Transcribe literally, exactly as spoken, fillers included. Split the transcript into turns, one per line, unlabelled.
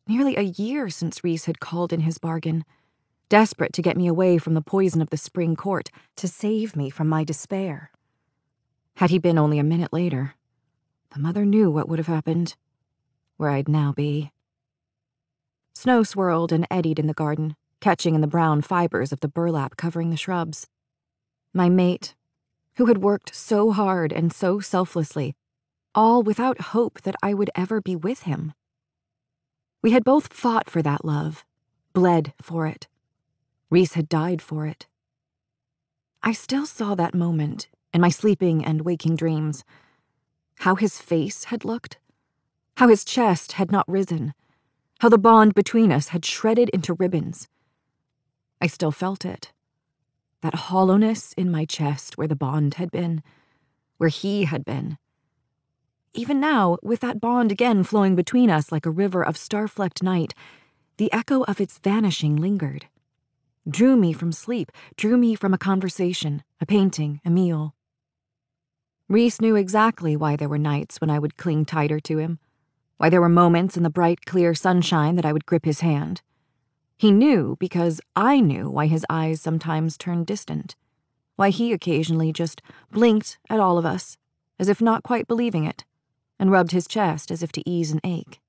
Nearly a year since Rhys had called in his bargain, desperate to get me away from the poison of the spring court, to save me from my despair. Had he been only a minute later, the mother knew what would have happened, where I'd now be. Snow swirled and eddied in the garden, catching in the brown fibers of the burlap covering the shrubs. My mate, who had worked so hard and so selflessly, all without hope that I would ever be with him. We had both fought for that love, bled for it. Rhys had died for it. I still saw that moment in my sleeping and waking dreams. How his face had looked, how his chest had not risen, how the bond between us had shredded into ribbons. I still felt it. That hollowness in my chest where the bond had been, where he had been. Even now, with that bond again flowing between us like a river of star-flecked night, the echo of its vanishing lingered. Drew me from sleep, drew me from a conversation, a painting, a meal. Rhys knew exactly why there were nights when I would cling tighter to him, why there were moments in the bright, clear sunshine that I would grip his hand. He knew because I knew why his eyes sometimes turned distant, why he occasionally just blinked at all of us, as if not quite believing it, and rubbed his chest as if to ease an ache.